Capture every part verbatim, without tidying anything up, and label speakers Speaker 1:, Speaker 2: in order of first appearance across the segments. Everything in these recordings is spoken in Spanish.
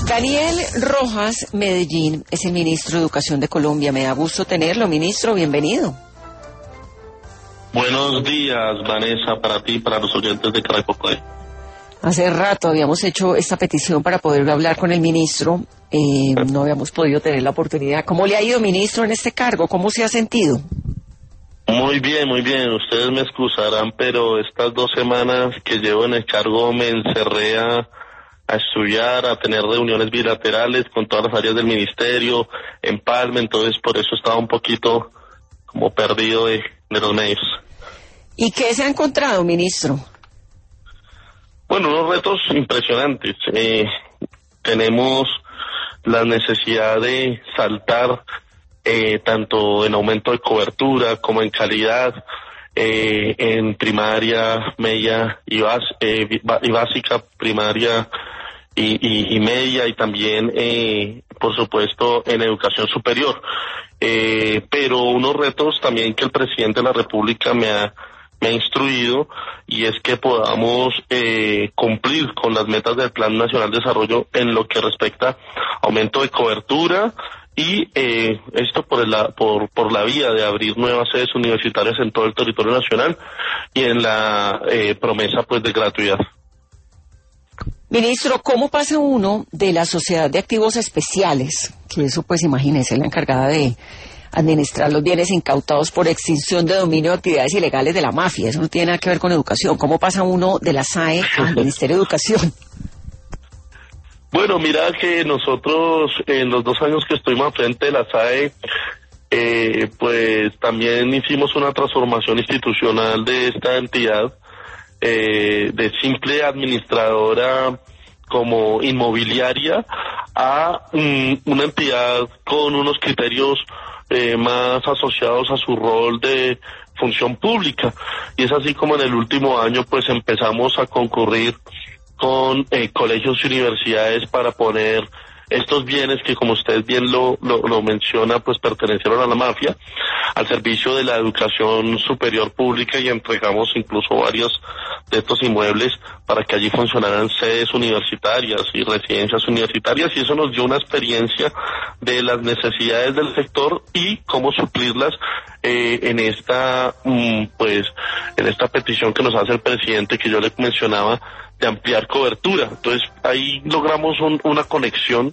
Speaker 1: Daniel Rojas Medellín es el ministro de Educación de Colombia. Me da gusto tenerlo, ministro, bienvenido.
Speaker 2: Buenos días, Vanessa, para ti y para los oyentes de Caracol.
Speaker 1: Hace rato habíamos hecho esta petición para poder hablar con el ministro, eh, no habíamos podido tener la oportunidad. ¿Cómo le ha ido, ministro, en este cargo? ¿Cómo se ha sentido?
Speaker 2: Muy bien, muy bien. Ustedes me excusarán, pero estas dos semanas que llevo en el cargo me encerré a, a estudiar, a tener reuniones bilaterales con todas las áreas del ministerio, en Palma, entonces por eso estaba un poquito como perdido de, de los medios.
Speaker 1: ¿Y qué se ha encontrado, ministro?
Speaker 2: Bueno, unos retos impresionantes. Eh, tenemos la necesidad de saltar eh, tanto en aumento de cobertura como en calidad, eh, en primaria, media y, bas, eh, y básica, primaria y, y, y media, y también, eh, por supuesto, en educación superior. Eh, pero unos retos también que el presidente de la República me ha me ha instruido, y es que podamos eh, cumplir con las metas del Plan Nacional de Desarrollo en lo que respecta a aumento de cobertura y eh, esto por la por por la vía de abrir nuevas sedes universitarias en todo el territorio nacional y en la eh, promesa pues de gratuidad.
Speaker 1: Ministro, ¿cómo pasa uno de la Sociedad de Activos Especiales, que eso pues imagínese, la encargada de administrar los bienes incautados por extinción de dominio de actividades ilegales de la mafia? Eso no tiene nada que ver con educación. ¿Cómo pasa uno de la S A E al Ministerio de Educación?
Speaker 2: Bueno, mira que nosotros en los dos años que estuvimos al frente de la S A E, eh, pues también hicimos una transformación institucional de esta entidad, eh, de simple administradora como inmobiliaria a um, una entidad con unos criterios Eh, más asociados a su rol de función pública, y es así como en el último año pues empezamos a concurrir con eh, colegios y universidades para poner estos bienes que, como usted bien lo, lo, lo menciona, pues pertenecieron a la mafia al servicio de la educación superior pública, y entregamos incluso varios de estos inmuebles para que allí funcionaran sedes universitarias y residencias universitarias, y eso nos dio una experiencia de las necesidades del sector y cómo suplirlas eh, en esta mm, pues en esta petición que nos hace el presidente, que yo le mencionaba, de ampliar cobertura. Entonces ahí logramos un, una conexión,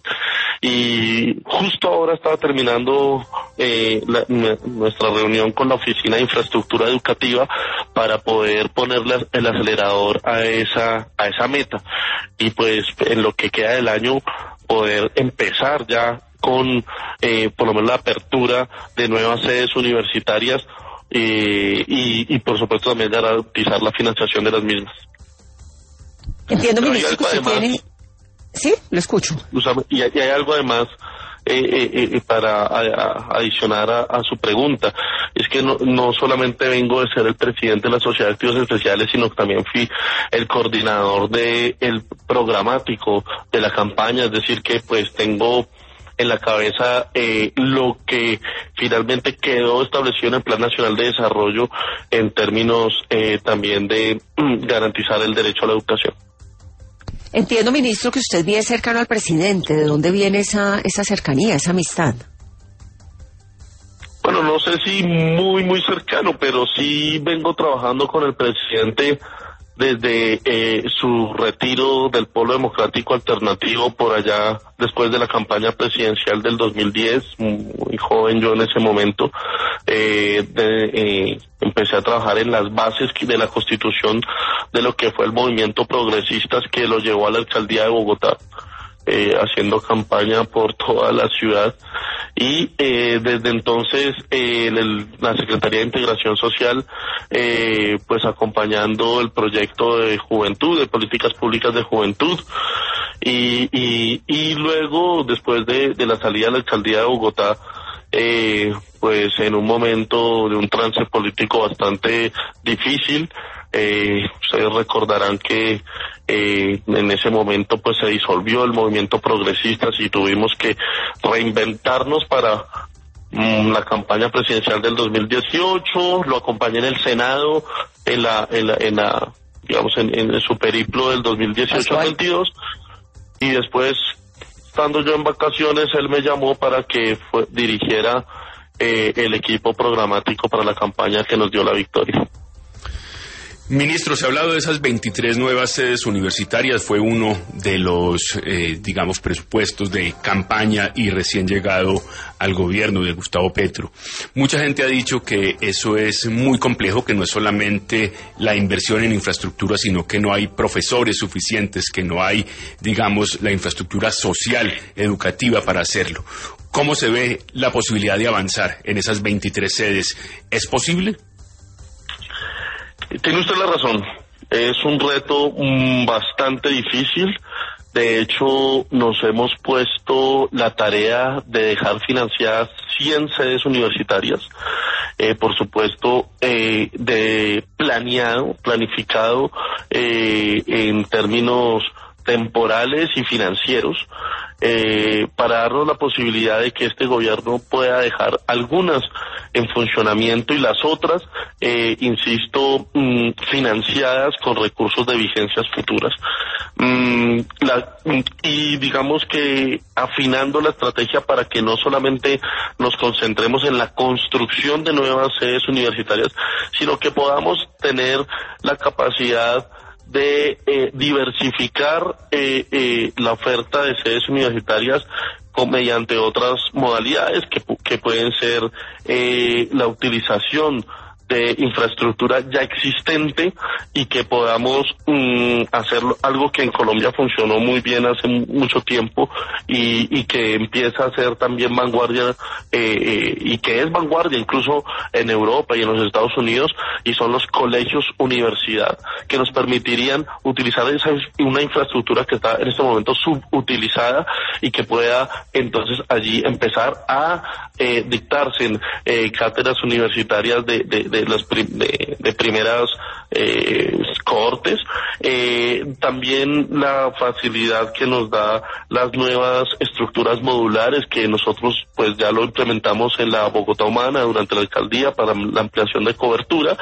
Speaker 2: y justo ahora estaba terminando eh, la, nuestra reunión con la Oficina de Infraestructura Educativa para poder ponerle el acelerador a esa a esa meta, y pues en lo que queda del año poder empezar ya con eh, por lo menos la apertura de nuevas sedes universitarias eh, y, y por supuesto también garantizar la financiación de las mismas.
Speaker 1: Entiendo, ministro, que usted
Speaker 2: además,
Speaker 1: tiene... Sí, lo escucho.
Speaker 2: Y hay, y hay algo además eh, eh, eh, para a, a, adicionar a, a su pregunta. Es que no, no solamente vengo de ser el presidente de la Sociedad de Activos Especiales, sino que también fui el coordinador de el programático de la campaña, es decir que pues tengo en la cabeza eh, lo que finalmente quedó establecido en el Plan Nacional de Desarrollo en términos eh, también de mm, garantizar el derecho a la educación.
Speaker 1: Entiendo, ministro, que usted viene cercano al presidente. ¿De dónde viene esa esa cercanía, esa amistad?
Speaker 2: Bueno, no sé si muy, muy cercano, pero sí vengo trabajando con el presidente desde eh, su retiro del Polo Democrático Alternativo por allá después de la campaña presidencial del dos mil diez, muy joven yo en ese momento, eh, de, eh, empecé a trabajar en las bases de la constitución de lo que fue el movimiento progresistas que lo llevó a la alcaldía de Bogotá, eh, haciendo campaña por toda la ciudad, y eh, desde entonces eh, el, la Secretaría de Integración Social eh, pues acompañando el proyecto de juventud, de políticas públicas de juventud, y, y, y luego después de, de la salida de la alcaldía de Bogotá, eh, pues en un momento de un trance político bastante difícil, eh, ustedes recordarán que eh, en ese momento pues se disolvió el movimiento progresista y tuvimos que reinventarnos para mm, la campaña presidencial del dos mil dieciocho, lo acompañé en el Senado en la, en la, en la digamos en, en su periplo del dos mil dieciocho al veintidós, y después estando yo en vacaciones, él me llamó para que fue, dirigiera eh, el equipo programático para la campaña que nos dio la victoria.
Speaker 3: Ministro, se ha hablado de esas veintitrés nuevas sedes universitarias, fue uno de los, eh, digamos, presupuestos de campaña y recién llegado al gobierno de Gustavo Petro. Mucha gente ha dicho que eso es muy complejo, que no es solamente la inversión en infraestructura, sino que no hay profesores suficientes, que no hay, digamos, la infraestructura social, educativa para hacerlo. ¿Cómo se ve la posibilidad de avanzar en esas veintitrés sedes? ¿Es posible?
Speaker 2: Tiene usted la razón, es un reto mmm, bastante difícil. De hecho, nos hemos puesto la tarea de dejar financiadas cien sedes universitarias, eh, por supuesto, eh, de planeado, planificado eh, en términos temporales y financieros, eh, para darnos la posibilidad de que este gobierno pueda dejar algunas en funcionamiento y las otras, eh, insisto, mmm, financiadas con recursos de vigencias futuras. Mm, la, y digamos que afinando la estrategia para que no solamente nos concentremos en la construcción de nuevas sedes universitarias, sino que podamos tener la capacidad de eh, diversificar eh, eh, la oferta de sedes universitarias con, mediante otras modalidades que, que pueden ser eh, la utilización de infraestructura ya existente y que podamos um, hacer algo que en Colombia funcionó muy bien hace mucho tiempo y, y que empieza a ser también vanguardia eh, eh, y que es vanguardia incluso en Europa y en los Estados Unidos, y son los colegios universidad, que nos permitirían utilizar esa, una infraestructura que está en este momento subutilizada y que pueda entonces allí empezar a eh, dictarse eh, cátedras universitarias de, de, de de las prim de, de primeras eh, cohortes, eh, también la facilidad que nos da las nuevas estructuras modulares que nosotros pues ya lo implementamos en la Bogotá Humana durante la alcaldía para la ampliación de cobertura,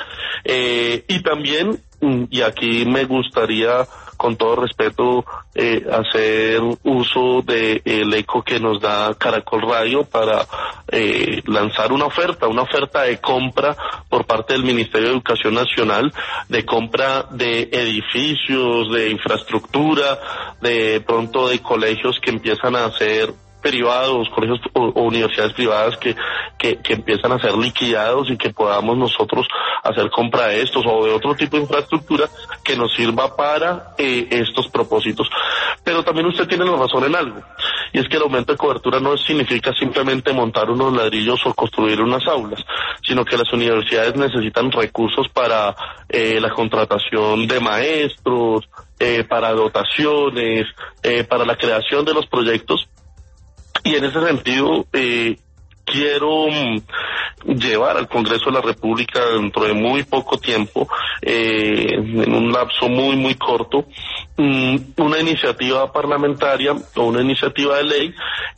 Speaker 2: eh, y también, y aquí me gustaría con todo respeto eh, hacer uso del de eco que nos da Caracol Radio para eh, lanzar una oferta, una oferta de compra por parte del Ministerio de Educación Nacional, de compra de edificios, de infraestructura, de pronto de colegios que empiezan a ser privados, colegios o, o universidades privadas que, que, que empiezan a ser liquidados y que podamos nosotros hacer compra de estos o de otro tipo de infraestructura que nos sirva para eh, estos propósitos. Pero también usted tiene la razón en algo, y es que el aumento de cobertura no significa simplemente montar unos ladrillos o construir unas aulas, sino que las universidades necesitan recursos para eh, la contratación de maestros, eh, para dotaciones, eh, para la creación de los proyectos. Y en ese sentido, eh, quiero um, llevar al Congreso de la República dentro de muy poco tiempo, eh, en un lapso muy, muy corto, um, una iniciativa parlamentaria o una iniciativa de ley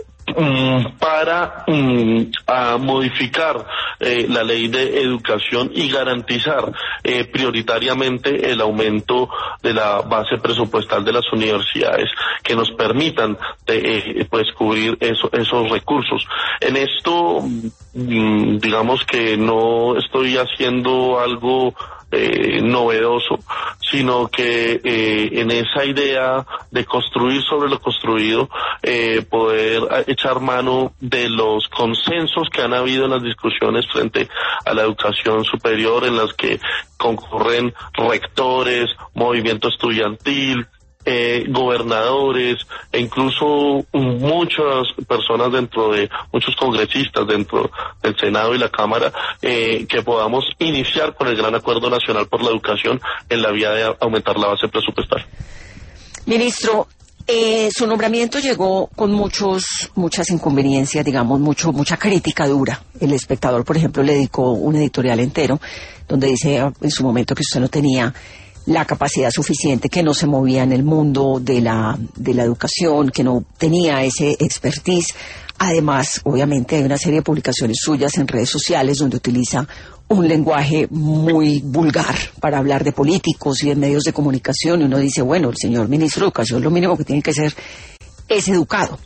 Speaker 2: um, para um, a modificar eh, la ley de educación y garantizar eh, prioritariamente el aumento de la base presupuestal de las universidades que nos permitan de, eh, pues cubrir eso, esos recursos. En esto, mm, digamos que no estoy haciendo algo Eh, novedoso, sino que eh, en esa idea de construir sobre lo construido, eh, poder echar mano de los consensos que han habido en las discusiones frente a la educación superior, en las que concurren rectores, movimiento estudiantil, Eh, gobernadores e incluso muchas personas dentro de, muchos congresistas dentro del Senado y la Cámara, eh, que podamos iniciar con el gran acuerdo nacional por la educación en la vía de aumentar la base presupuestal.
Speaker 1: Ministro, eh, su nombramiento llegó con muchos, muchas inconveniencias, digamos, mucho, mucha crítica dura. El Espectador, por ejemplo, le dedicó un editorial entero donde dice en su momento que usted no tenía la capacidad suficiente, que no se movía en el mundo de la, de la educación, que no tenía ese expertise. Además, obviamente, hay una serie de publicaciones suyas en redes sociales donde utiliza un lenguaje muy vulgar para hablar de políticos y de medios de comunicación, y uno dice, bueno, el señor ministro de Educación lo mínimo que tiene que ser es educado.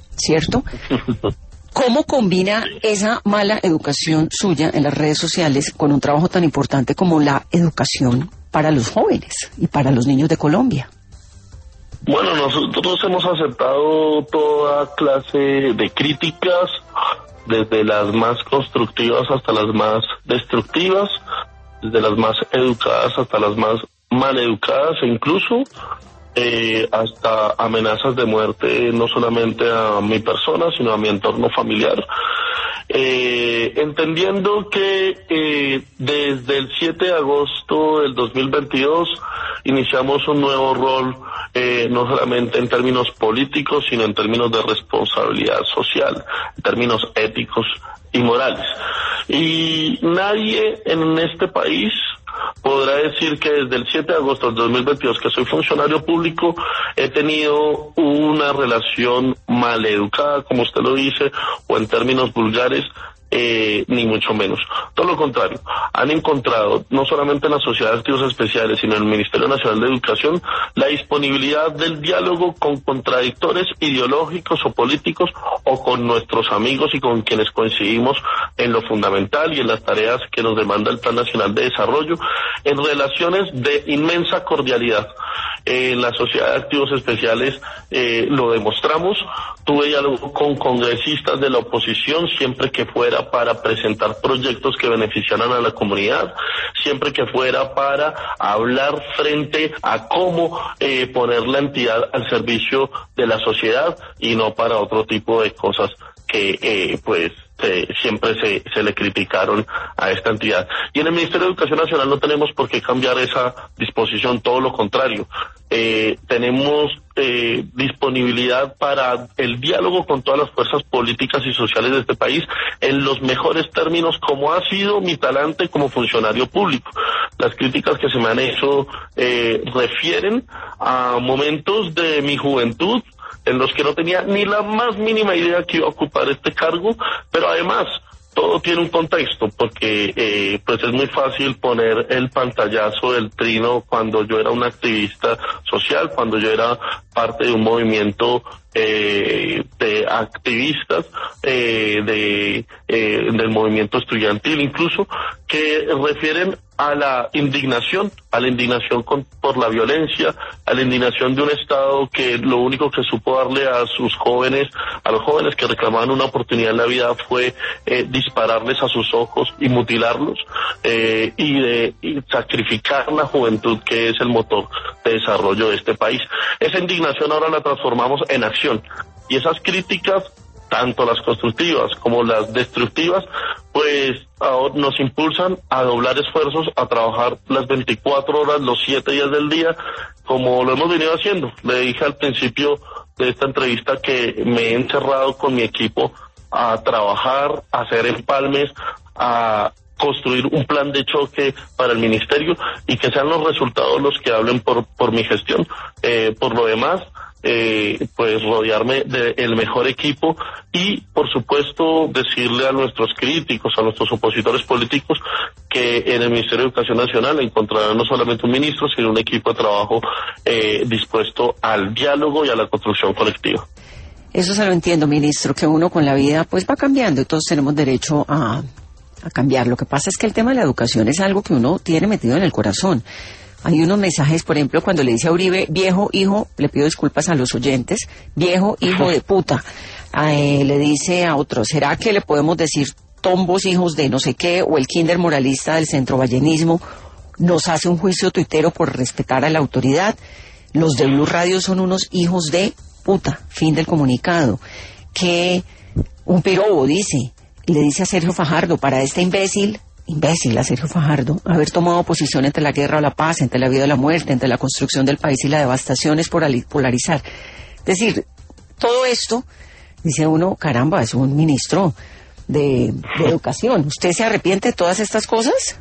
Speaker 1: ¿cierto? ¿Cómo combina esa mala educación suya en las redes sociales con un trabajo tan importante como la educación para los jóvenes y para los niños de Colombia?
Speaker 2: Bueno, nosotros hemos aceptado toda clase de críticas, desde las más constructivas hasta las más destructivas, desde las más educadas hasta las más maleducadas, e incluso eh, hasta amenazas de muerte, no solamente a mi persona, sino a mi entorno familiar. Eh, entendiendo que eh, desde el siete de agosto del dos mil veintidós iniciamos un nuevo rol, eh, no solamente en términos políticos, sino en términos de responsabilidad social, en términos éticos y morales. Y nadie en este país podrá decir que desde el siete de agosto del dos mil veintidós, que soy funcionario público, he tenido una relación maleducada, como usted lo dice, o en términos vulgares, eh, ni mucho menos. Todo lo contrario, han encontrado, no solamente en la Sociedad de Activos Especiales, sino en el Ministerio Nacional de Educación, la disponibilidad del diálogo con contradictores ideológicos o políticos, o con nuestros amigos y con quienes coincidimos en lo fundamental y en las tareas que nos demanda el Plan Nacional de Desarrollo, en relaciones de inmensa cordialidad. En eh, la Sociedad de Activos Especiales eh, lo demostramos. Tuve diálogo con congresistas de la oposición siempre que fuera para presentar proyectos que beneficiaran a la comunidad, siempre que fuera para hablar frente a cómo eh, poner la entidad al servicio de la sociedad y no para otro tipo de cosas que eh, pues eh, siempre se, se le criticaron a esta entidad. Y en el Ministerio de Educación Nacional no tenemos por qué cambiar esa disposición, todo lo contrario. Eh, tenemos eh, disponibilidad para el diálogo con todas las fuerzas políticas y sociales de este país en los mejores términos, como ha sido mi talante como funcionario público. Las críticas que se me han hecho eh, refieren a momentos de mi juventud en los que no tenía ni la más mínima idea que iba a ocupar este cargo, pero además todo tiene un contexto, porque eh, pues es muy fácil poner el pantallazo del trino cuando yo era un activista social, cuando yo era parte de un movimiento eh, de activistas eh, de eh, del movimiento estudiantil, incluso, que refieren a la indignación, a la indignación con, por la violencia, a la indignación de un Estado que lo único que supo darle a sus jóvenes, a los jóvenes que reclamaban una oportunidad en la vida, fue eh, dispararles a sus ojos y mutilarlos, eh, y de y sacrificar la juventud, que es el motor de desarrollo de este país. Esa indignación ahora la transformamos en acción, y esas críticas, tanto las constructivas como las destructivas, pues ahora nos impulsan a doblar esfuerzos, a trabajar las veinticuatro horas, los siete días del día, como lo hemos venido haciendo. Le dije al principio de esta entrevista que me he encerrado con mi equipo a trabajar, a hacer empalmes, a construir un plan de choque para el ministerio, y que sean los resultados los que hablen por, por mi gestión. Eh, por lo demás, Eh, pues rodearme del mejor equipo y, por supuesto, decirle a nuestros críticos, a nuestros opositores políticos, que en el Ministerio de Educación Nacional encontrarán no solamente un ministro, sino un equipo de trabajo eh, dispuesto al diálogo y a la construcción colectiva.
Speaker 1: Eso se lo entiendo, ministro, que uno con la vida pues va cambiando y todos tenemos derecho a, a cambiar. Lo que pasa es que el tema de la educación es algo que uno tiene metido en el corazón. Hay unos mensajes, por ejemplo, cuando le dice a Uribe, viejo hijo, le pido disculpas a los oyentes, viejo hijo de puta. Eh, le dice a otro, ¿será que le podemos decir tombos hijos de no sé qué? O el kinder moralista del centro vallenismo nos hace un juicio tuitero por respetar a la autoridad. Los de Blue Radio son unos hijos de puta. Fin del comunicado. Que un pirobo dice, le dice a Sergio Fajardo, para este imbécil... imbécil a Sergio Fajardo, haber tomado posición entre la guerra o la paz, entre la vida o la muerte, entre la construcción del país y la devastación es polarizar. Es decir, todo esto, dice uno, caramba, es un ministro de, de educación. ¿Usted se arrepiente de todas estas cosas?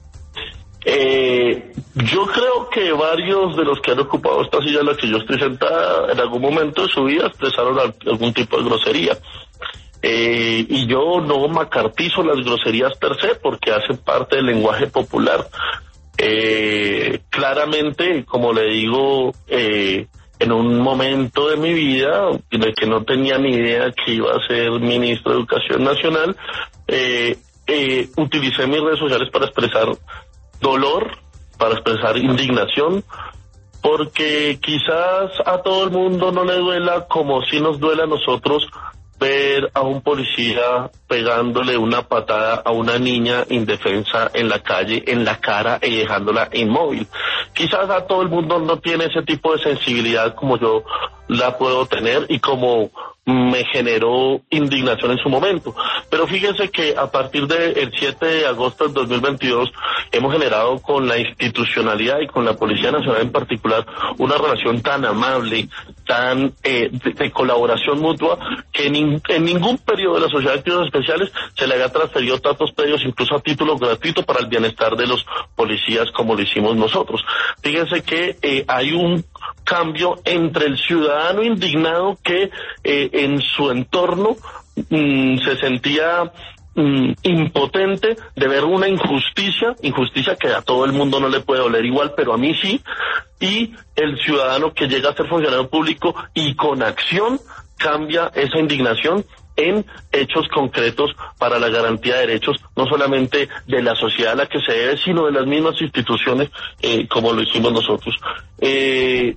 Speaker 2: Eh, yo creo que varios de los que han ocupado esta silla en la que yo estoy sentada, en algún momento de su vida expresaron algún tipo de grosería. Eh, y yo no macartizo las groserías per se, porque hacen parte del lenguaje popular. Eh, claramente, como le digo, eh, en un momento de mi vida de que no tenía ni idea que iba a ser ministro de Educación Nacional, eh, eh, utilicé mis redes sociales para expresar dolor, para expresar indignación, porque quizás a todo el mundo no le duela como si nos duele a nosotros ver a un policía pegándole una patada a una niña indefensa en la calle, en la cara, y dejándola inmóvil. Quizás a todo el mundo no tiene ese tipo de sensibilidad como yo la puedo tener y como me generó indignación en su momento. Pero fíjense que a partir del siete de agosto del dos mil veintidós hemos generado con la institucionalidad y con la Policía Nacional en particular una relación tan amable, tan eh, de, de colaboración mutua, que en, en ningún periodo de la Sociedad de Activos Especiales se le había transferido datos previos, incluso a título gratuito, para el bienestar de los policías, como lo hicimos nosotros. Fíjense que eh, hay un cambio entre el ciudadano indignado que eh, en su entorno mmm, se sentía mmm, impotente de ver una injusticia, injusticia que a todo el mundo no le puede doler igual, pero a mí sí, y el ciudadano que llega a ser funcionario público y con acción cambia esa indignación en hechos concretos para la garantía de derechos, no solamente de la sociedad a la que se debe, sino de las mismas instituciones, eh, como lo hicimos nosotros. Eh,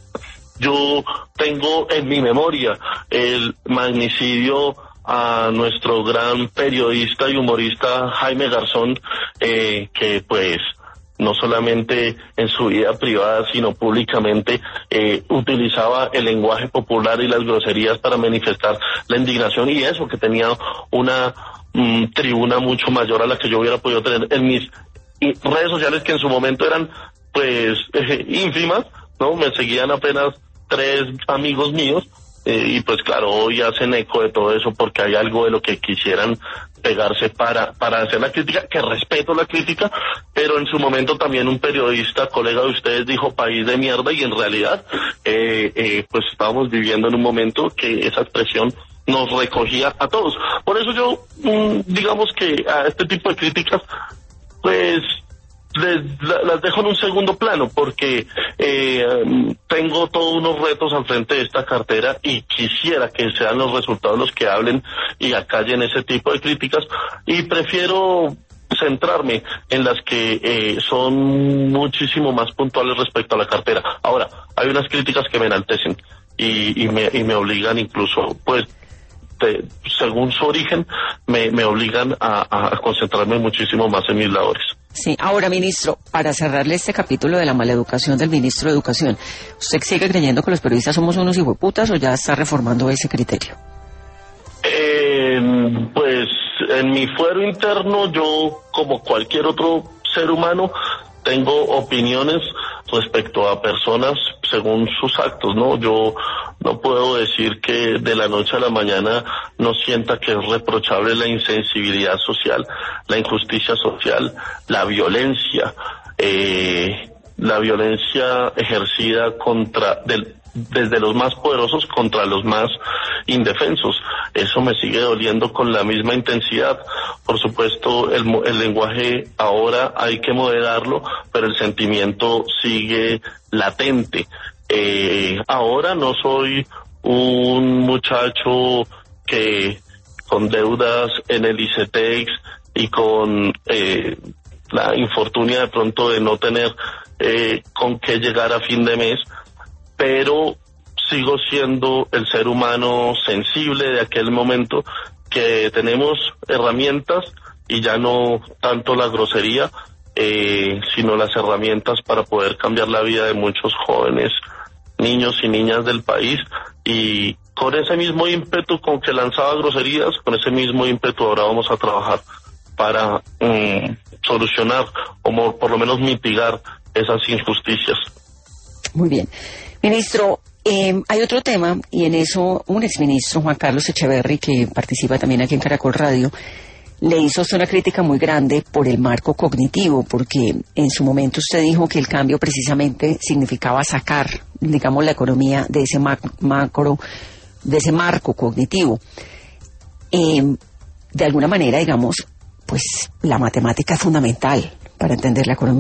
Speaker 2: yo tengo en mi memoria el magnicidio a nuestro gran periodista y humorista Jaime Garzón, eh, que pues no solamente en su vida privada, sino públicamente, eh, utilizaba el lenguaje popular y las groserías para manifestar la indignación, y eso, que tenía una mm, tribuna mucho mayor a la que yo hubiera podido tener en mis redes sociales, que en su momento eran, pues, eh, ínfimas, ¿no? Me seguían apenas tres amigos míos, eh, y pues claro, hoy hacen eco de todo eso porque hay algo de lo que quisieran pegarse para para hacer la crítica, que respeto la crítica, pero en su momento también un periodista, colega de ustedes, dijo país de mierda, y en realidad eh, eh, pues estábamos viviendo en un momento que esa expresión nos recogía a todos. Por eso yo, mm, digamos que a este tipo de críticas, pues les, la, las dejo en un segundo plano, porque eh, tengo todos unos retos al frente de esta cartera y quisiera que sean los resultados los que hablen y acallen ese tipo de críticas, y prefiero centrarme en las que eh, son muchísimo más puntuales respecto a la cartera. Ahora, hay unas críticas que me enaltecen y, y, me, y me obligan incluso, pues, de, según su origen, me, me obligan a, a concentrarme muchísimo más en mis labores.
Speaker 1: Sí, ahora, ministro, para cerrarle este capítulo de la maleducación del ministro de Educación, ¿usted sigue creyendo que los periodistas somos unos hijueputas o ya está reformando ese criterio?
Speaker 2: Eh, pues en mi fuero interno, yo, como cualquier otro ser humano, tengo opiniones respecto a personas según sus actos, ¿no? Yo no puedo decir que de la noche a la mañana no sienta que es reprochable la insensibilidad social, la injusticia social, la violencia, eh, la violencia ejercida contra del desde los más poderosos contra los más indefensos. Eso me sigue doliendo con la misma intensidad. Por supuesto, el, el lenguaje ahora hay que moderarlo, pero el sentimiento sigue latente. Eh, ahora no soy un muchacho que con deudas en el ICETEX y con eh, la infortunia de pronto de no tener eh, con qué llegar a fin de mes, pero sigo siendo el ser humano sensible de aquel momento, que tenemos herramientas y ya no tanto la grosería, eh, sino las herramientas para poder cambiar la vida de muchos jóvenes, niños y niñas del país, y con ese mismo ímpetu con que lanzaba groserías, con ese mismo ímpetu ahora vamos a trabajar para um, solucionar o por lo menos mitigar esas injusticias.
Speaker 1: Muy bien. Ministro, eh, hay otro tema, y en eso un exministro, Juan Carlos Echeverry, que participa también aquí en Caracol Radio, le hizo usted una crítica muy grande por el marco cognitivo, porque en su momento usted dijo que el cambio precisamente significaba sacar, digamos, la economía de ese macro, de ese marco cognitivo. Eh, de alguna manera, digamos, pues la matemática es fundamental para entender la economía,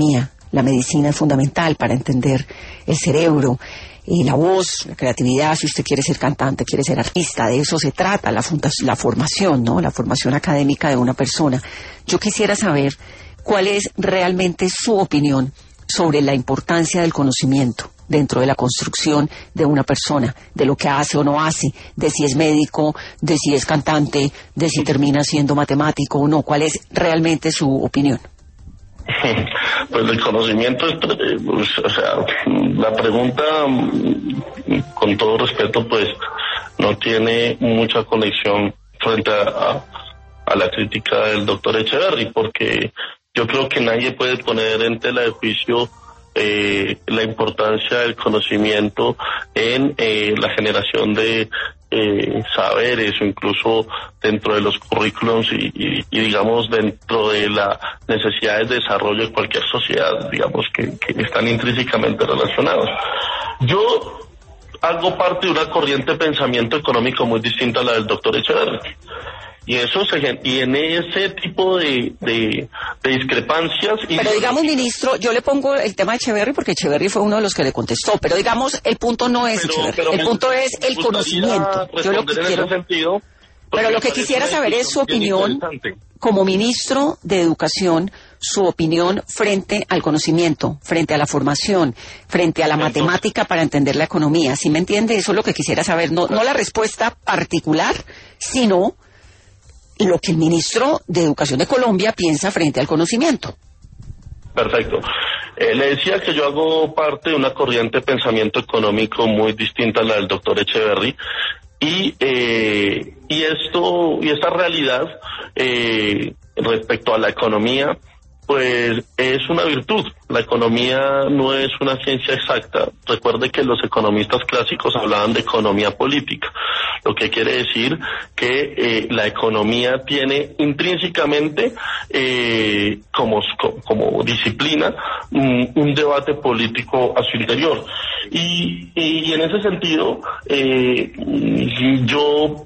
Speaker 1: La medicina es fundamental para entender el cerebro, y la voz, la creatividad, si usted quiere ser cantante, quiere ser artista, de eso se trata, la, funda- la formación, ¿no? La formación académica de una persona. Yo quisiera saber cuál es realmente su opinión sobre la importancia del conocimiento dentro de la construcción de una persona, de lo que hace o no hace, de si es médico, de si es cantante, de si termina siendo matemático o no. ¿Cuál es realmente su opinión?
Speaker 2: Pues el conocimiento es, pues, o sea, la pregunta, con todo respeto, pues no tiene mucha conexión frente a, a, a la crítica del doctor Echeverry, porque yo creo que nadie puede poner en tela de juicio eh, la importancia del conocimiento en eh, la generación de Eh, saberes o incluso dentro de los currículums y, y, y digamos dentro de las necesidades de desarrollo de cualquier sociedad, digamos que, que están intrínsecamente relacionados. Yo hago parte de una corriente de pensamiento económico muy distinta a la del doctor Echeverry. Y eso se, y en ese tipo de, de, de discrepancias...
Speaker 1: Pero digamos, ministro, yo le pongo el tema de Echeverry porque Echeverry fue uno de los que le contestó, pero digamos, el punto no es pero, Echeverry, pero el me, punto es el conocimiento. Yo lo que quiero...
Speaker 2: Sentido,
Speaker 1: pero lo que quisiera saber es su opinión, como ministro de Educación, su opinión frente al conocimiento, frente a la formación, frente a la Entonces, matemática para entender la economía. ¿Sí me entiende? Eso es lo que quisiera saber, no, no la respuesta particular, sino... lo que el ministro de Educación de Colombia piensa frente al conocimiento.
Speaker 2: Perfecto. Eh, le decía que yo hago parte de una corriente de pensamiento económico muy distinta a la del doctor Echeverry, y eh, y esto y esta realidad eh, respecto a la economía, pues es una virtud. La economía no es una ciencia exacta. Recuerde que los economistas clásicos hablaban de economía política, lo que quiere decir que eh, la economía tiene intrínsecamente eh, como, como disciplina un, un debate político a su interior. Y, y en ese sentido, eh, yo...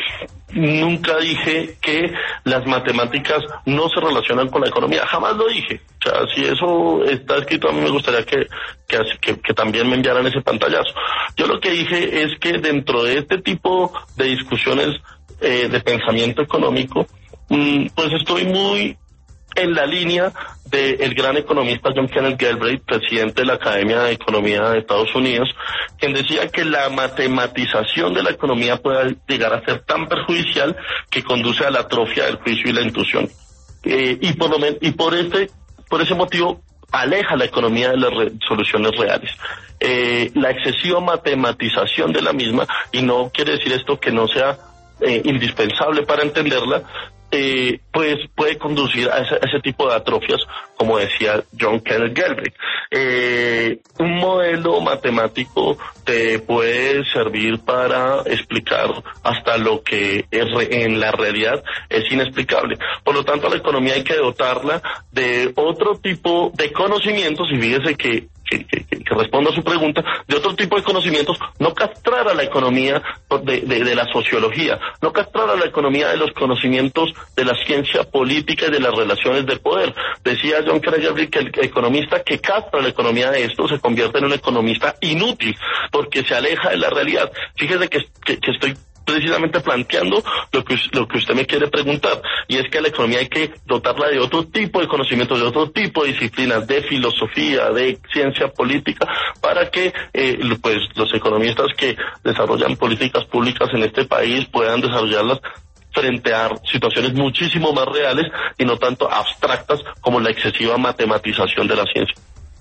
Speaker 2: nunca dije que las matemáticas no se relacionan con la economía, jamás lo dije. O sea, si eso está escrito, a mí me gustaría que, que, que, que también me enviaran ese pantallazo. Yo lo que dije es que dentro de este tipo de discusiones eh, de pensamiento económico, mmm, pues estoy muy en la línea del gran economista John Kenneth Galbraith, presidente de la Academia de Economía de Estados Unidos, quien decía que la matematización de la economía puede llegar a ser tan perjudicial que conduce a la atrofia del juicio y la intuición. Eh, y por lo men- y por este por ese motivo aleja la economía de las re- soluciones reales. Eh, la excesiva matematización de la misma, y no quiere decir esto que no sea eh, indispensable para entenderla, Eh, pues puede conducir a ese, a ese tipo de atrofias, como decía John Kenneth Galbraith. Eh, un modelo matemático te puede servir para explicar hasta lo que es re, en la realidad es inexplicable. Por lo tanto, a la economía hay que dotarla de otro tipo de conocimientos, y fíjese que Que, que, que responda a su pregunta, de otro tipo de conocimientos, no castrar a la economía de, de, de la sociología, no castrar a la economía de los conocimientos de la ciencia política y de las relaciones de poder. Decía John Kenneth que el economista que castra la economía de esto se convierte en un economista inútil, porque se aleja de la realidad. Fíjese que, que, que estoy precisamente planteando lo que, lo que usted me quiere preguntar, y es que a la economía hay que dotarla de otro tipo de conocimientos, de otro tipo de disciplinas, de filosofía, de ciencia política, para que eh, pues los economistas que desarrollan políticas públicas en este país puedan desarrollarlas frente a situaciones muchísimo más reales y no tanto abstractas como la excesiva matematización de la ciencia.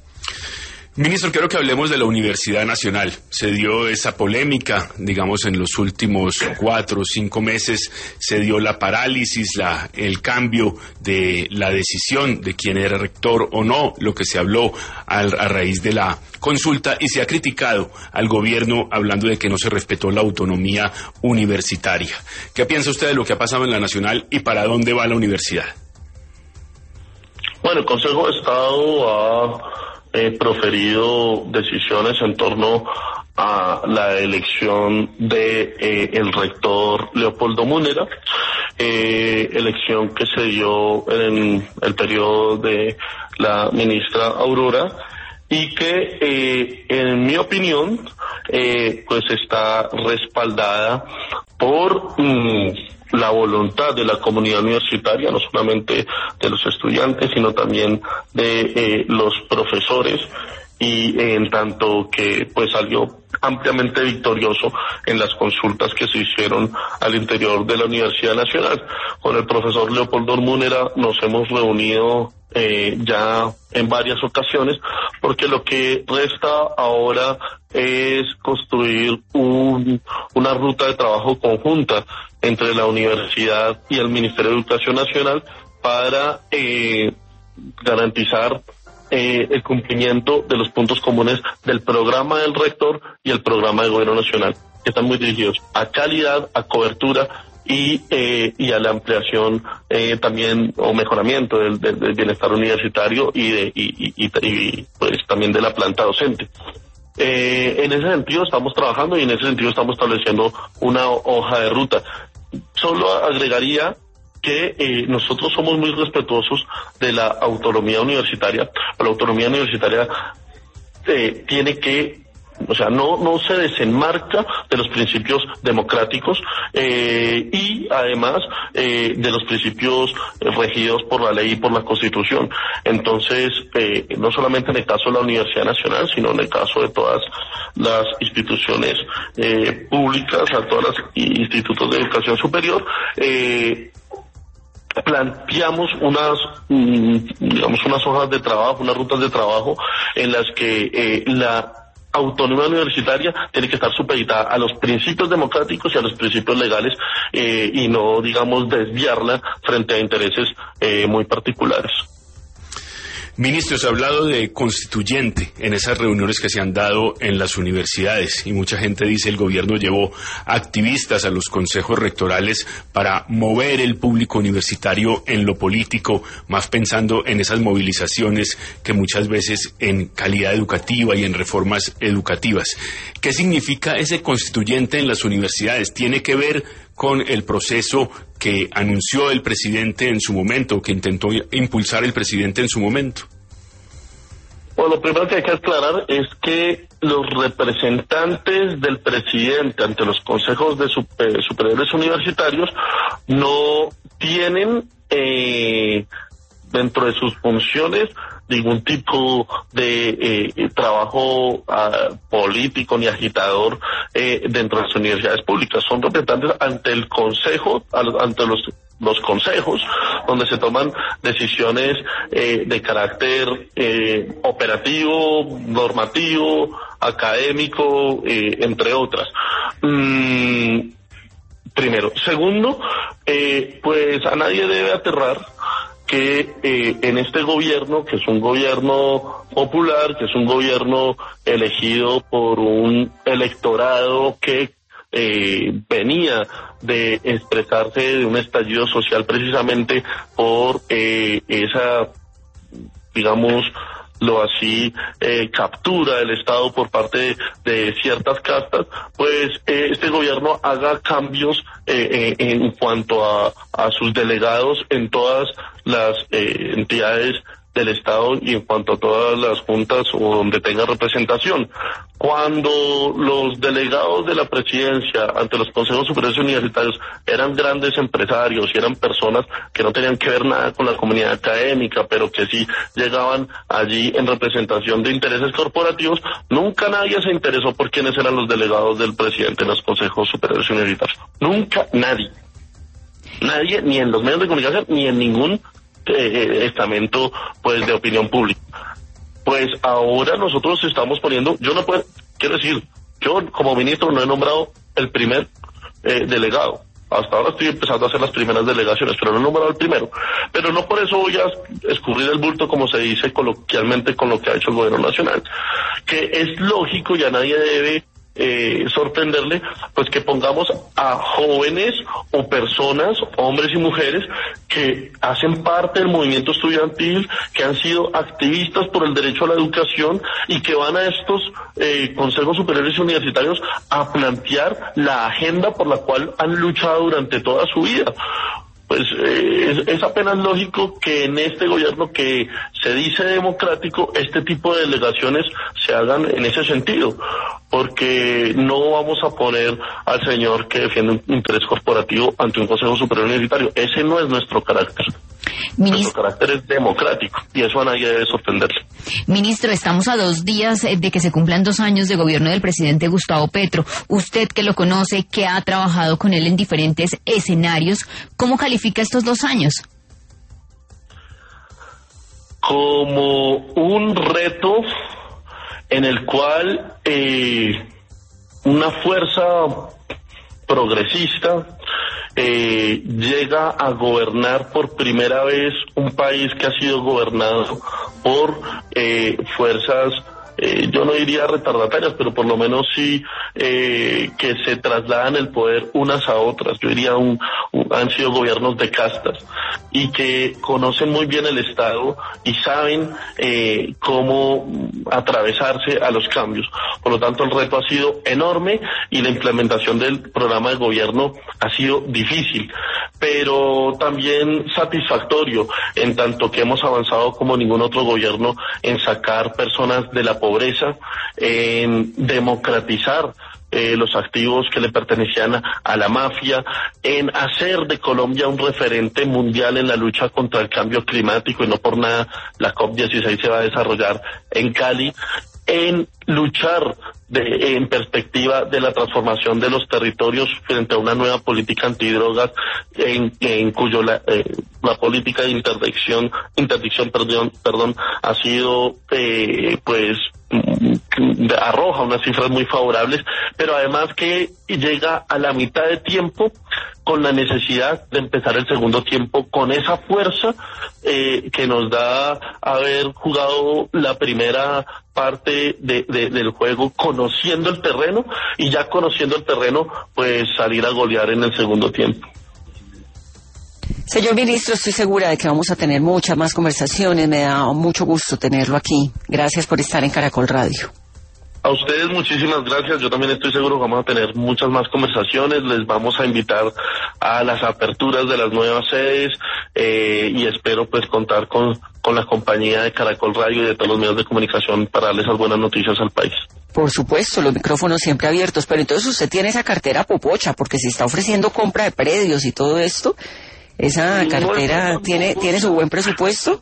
Speaker 3: Ministro, quiero que hablemos de la Universidad Nacional. Se dio esa polémica, digamos, en los últimos cuatro o cinco meses, se dio la parálisis, la, el cambio de la decisión de quién era rector o no, lo que se habló al, a raíz de la consulta, y se ha criticado al gobierno hablando de que no se respetó la autonomía universitaria. ¿Qué piensa usted de lo que ha pasado en la Nacional y para dónde va la universidad?
Speaker 2: Bueno, el Consejo de Estado ha Eh, proferido decisiones en torno a la elección de eh, el rector Leopoldo Múnera. eh, elección que se dio en el periodo de la ministra Aurora, y que eh, en mi opinión eh, pues está respaldada por mm, la voluntad de la comunidad universitaria, no solamente de los estudiantes, sino también de eh, los profesores, y en tanto que pues salió ampliamente victorioso en las consultas que se hicieron al interior de la Universidad Nacional. Con el profesor Leopoldo Ormúnera nos hemos reunido eh, ya en varias ocasiones, porque lo que resta ahora es construir un, una ruta de trabajo conjunta entre la universidad y el Ministerio de Educación Nacional para eh, garantizar Eh, el cumplimiento de los puntos comunes del programa del rector y el programa del gobierno nacional, que están muy dirigidos a calidad, a cobertura y eh, y a la ampliación eh, también o mejoramiento del, del, del bienestar universitario y de y, y, y, y pues también de la planta docente. Eh, en ese sentido estamos trabajando y en ese sentido estamos estableciendo una hoja de ruta. Solo agregaría que eh, nosotros somos muy respetuosos de la autonomía universitaria. La autonomía universitaria eh, tiene que, o sea, no no se desenmarca de los principios democráticos eh, y además eh, de los principios regidos por la ley y por la Constitución. Entonces, eh, no solamente en el caso de la Universidad Nacional, sino en el caso de todas las instituciones eh, públicas, a todos los institutos de educación superior, eh, planteamos unas, digamos, unas hojas de trabajo, unas rutas de trabajo en las que eh, la autonomía universitaria tiene que estar supeditada a los principios democráticos y a los principios legales eh, y no, digamos, desviarla frente a intereses eh, muy particulares.
Speaker 3: Ministro, se ha hablado de constituyente en esas reuniones que se han dado en las universidades y mucha gente dice el gobierno llevó activistas a los consejos rectorales para mover el público universitario en lo político, más pensando en esas movilizaciones que muchas veces en calidad educativa y en reformas educativas. ¿Qué significa ese constituyente en las universidades? ¿Tiene que ver con el proceso que anunció el presidente en su momento, que intentó impulsar el presidente en su momento?
Speaker 2: Bueno, lo primero que hay que aclarar es que los representantes del presidente ante los consejos de super, superiores universitarios no tienen eh, dentro de sus funciones ningún tipo de eh, trabajo uh, político ni agitador eh, dentro de las universidades públicas. Son representantes ante el consejo, ante los los consejos, donde se toman decisiones eh, de carácter eh, operativo, normativo, académico, eh, entre otras. Mm, primero. Segundo, eh, pues a nadie debe aterrar que eh, en este gobierno, que es un gobierno popular, que es un gobierno elegido por un electorado que eh, venía de expresarse de un estallido social precisamente por eh, esa, digamos, lo así, eh, captura del Estado por parte de, de ciertas castas, pues eh, este gobierno haga cambios eh, eh, en cuanto a, a sus delegados en todas las eh, entidades del Estado y en cuanto a todas las juntas o donde tenga representación. Cuando los delegados de la presidencia ante los consejos superiores universitarios eran grandes empresarios y eran personas que no tenían que ver nada con la comunidad académica, pero que sí llegaban allí en representación de intereses corporativos, nunca nadie se interesó por quiénes eran los delegados del presidente en los consejos superiores universitarios. Nunca nadie. Nadie, ni en los medios de comunicación, ni en ningún Eh, estamento pues de opinión pública. Pues ahora nosotros estamos poniendo, yo no puedo, quiero decir, yo como ministro no he nombrado el primer eh, delegado. Hasta ahora estoy empezando a hacer las primeras delegaciones, pero no he nombrado el primero. Pero no por eso voy a escurrir el bulto, como se dice coloquialmente, con lo que ha hecho el gobierno nacional, que es lógico y a nadie debe Eh, sorprenderle, pues que pongamos a jóvenes o personas, hombres y mujeres, que hacen parte del movimiento estudiantil, que han sido activistas por el derecho a la educación y que van a estos eh, consejos superiores universitarios a plantear la agenda por la cual han luchado durante toda su vida. pues eh, es, es apenas lógico que en este gobierno que se dice democrático, este tipo de delegaciones se hagan en ese sentido, porque no vamos a poner al señor que defiende un interés corporativo ante un Consejo Superior Universitario. Ese no es nuestro carácter. Ministro. Nuestro carácter es democrático y eso a nadie debe sorprenderle.
Speaker 4: Ministro, estamos a dos días de que se cumplan dos años de gobierno del presidente Gustavo Petro. Usted que lo conoce, que ha trabajado con él en diferentes escenarios, ¿cómo califica estos dos años?
Speaker 2: Como un reto en el cual eh, una fuerza progresista eh, llega a gobernar por primera vez un país que ha sido gobernado por eh, fuerzas, eh, yo no diría retardatarias, pero por lo menos sí eh, que se trasladan el poder unas a otras. Yo diría un, un, han sido gobiernos de castas y que conocen muy bien el Estado y saben eh, cómo atravesarse a los cambios. Por lo tanto, el reto ha sido enorme y la implementación del programa de gobierno ha sido difícil, pero también satisfactorio, en tanto que hemos avanzado como ningún otro gobierno en sacar personas de la pobreza, en democratizar Eh, los activos que le pertenecían a, a la mafia, en hacer de Colombia un referente mundial en la lucha contra el cambio climático, y no por nada la COP dieciséis se va a desarrollar en Cali, en luchar de, en perspectiva de la transformación de los territorios frente a una nueva política antidrogas en, en cuyo la, eh, la política de interdicción, interdicción perdón, perdón, ha sido eh, pues arroja unas cifras muy favorables, pero además que llega a la mitad de tiempo con la necesidad de empezar el segundo tiempo con esa fuerza eh, que nos da haber jugado la primera parte de, de, del juego conociendo el terreno, y ya conociendo el terreno pues salir a golear en el segundo tiempo.
Speaker 1: Señor ministro, estoy segura de que vamos a tener muchas más conversaciones. Me da mucho gusto tenerlo aquí. Gracias por estar en Caracol Radio.
Speaker 2: A ustedes muchísimas gracias. Yo también estoy seguro que vamos a tener muchas más conversaciones. Les vamos a invitar a las aperturas de las nuevas sedes eh, y espero pues contar con, con la compañía de Caracol Radio y de todos los medios de comunicación para darles las buenas noticias al país.
Speaker 1: Por supuesto, los micrófonos siempre abiertos. Pero entonces usted tiene esa cartera popocha, porque si está ofreciendo compra de predios y todo esto, esa cartera no tiene tiene su buen presupuesto.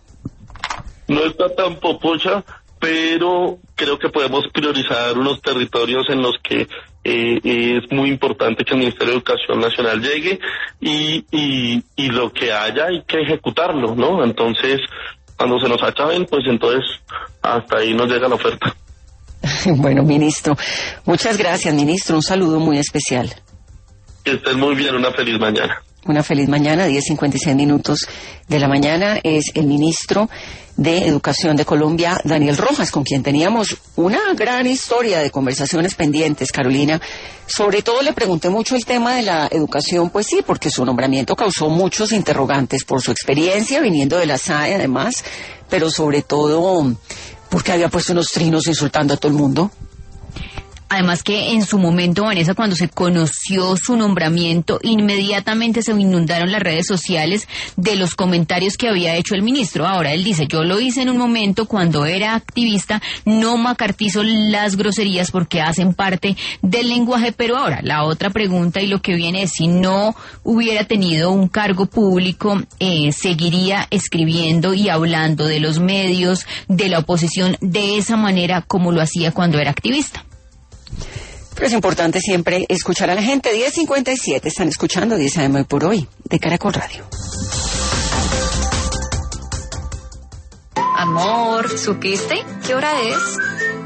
Speaker 2: No está tan popocha, pero creo que podemos priorizar unos territorios en los que eh, es muy importante que el Ministerio de Educación Nacional llegue y, y, y lo que haya hay que ejecutarlo, ¿no? Entonces, cuando se nos acaben, pues entonces hasta ahí nos llega la oferta.
Speaker 1: Bueno, ministro, muchas gracias, ministro. Un saludo muy especial.
Speaker 2: Que estén muy bien, una feliz mañana.
Speaker 1: Una feliz mañana, diez cincuenta y seis minutos de la mañana. Es el ministro de Educación de Colombia, Daniel Rojas, con quien teníamos una gran historia de conversaciones pendientes, Carolina. Sobre todo le pregunté mucho el tema de la educación, pues sí, porque su nombramiento causó muchos interrogantes por su experiencia viniendo de la S A E además, pero sobre todo porque había puesto unos trinos insultando a todo el mundo.
Speaker 4: Además que en su momento, Vanessa, cuando se conoció su nombramiento, inmediatamente se inundaron las redes sociales de los comentarios que había hecho el ministro. Ahora, él dice, yo lo hice en un momento cuando era activista, no macartizo las groserías porque hacen parte del lenguaje, pero ahora, la otra pregunta y lo que viene es, si no hubiera tenido un cargo público, eh, seguiría escribiendo y hablando de los medios, de la oposición, de esa manera como lo hacía cuando era activista.
Speaker 1: Pero es importante siempre escuchar a la gente. diez cincuenta y siete, están escuchando diez A M hoy por hoy, de Caracol Radio.
Speaker 5: Amor, ¿supiste? ¿Qué hora es?